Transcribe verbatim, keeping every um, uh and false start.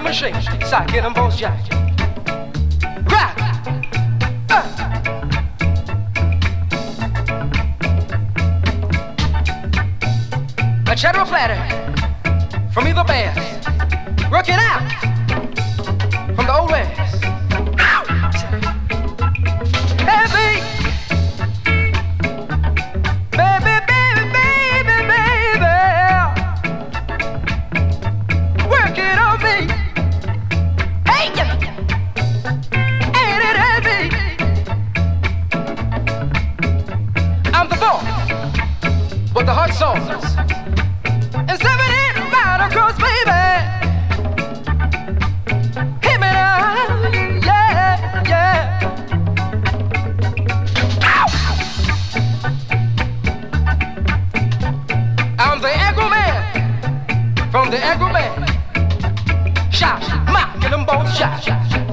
machine, side get them both jack. Right. Uh. A cheddar platter from either band. Work it out from the old west. Out. Heavy. Baby, baby, baby, baby. Work it on me. Hey, ain't it heavy? I'm the boy with the hot sauce. And seventeen right across, baby. Hit me now, yeah, yeah. Ow! I'm the Agro Man from the Agro Man. Shot, mock, get them both shot.